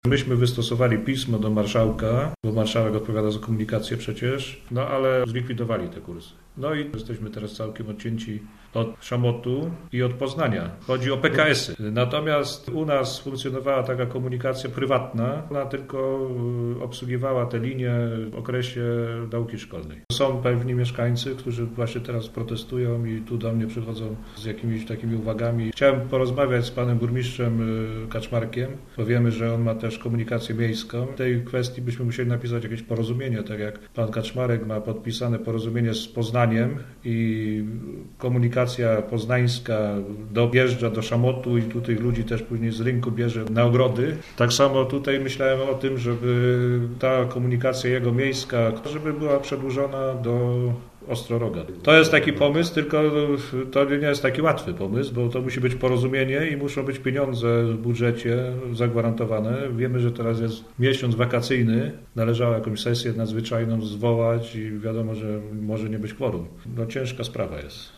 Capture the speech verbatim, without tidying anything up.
Myśmy wystosowali pismo do marszałka, bo marszałek odpowiada za komunikację przecież, no ale zlikwidowali te kursy. No i jesteśmy teraz całkiem odcięci od Szamotu i od Poznania. Chodzi o P K S-y. Natomiast u nas funkcjonowała taka komunikacja prywatna. Ona tylko obsługiwała te linie w okresie nauki szkolnej. Są pewni mieszkańcy, którzy właśnie teraz protestują i tu do mnie przychodzą z jakimiś takimi uwagami. Chciałem porozmawiać z panem burmistrzem Kaczmarkiem, bo wiemy, że on ma też komunikację miejską. W tej kwestii byśmy musieli napisać jakieś porozumienie, tak jak pan Kaczmarek ma podpisane porozumienie z Poznaniem i komunikacja poznańska dojeżdża do Szamotu i tu tych ludzi też później z rynku bierze na ogrody. Tak samo tutaj myślałem o tym, żeby ta komunikacja jego miejska, żeby była przedłużona do Ostroroga. To jest taki pomysł, tylko to nie jest taki łatwy pomysł, bo to musi być porozumienie i muszą być pieniądze w budżecie zagwarantowane. Wiemy, że teraz jest miesiąc wakacyjny, należało jakąś sesję nadzwyczajną zwołać i wiadomo, że może nie być kworum. No ciężka sprawa jest.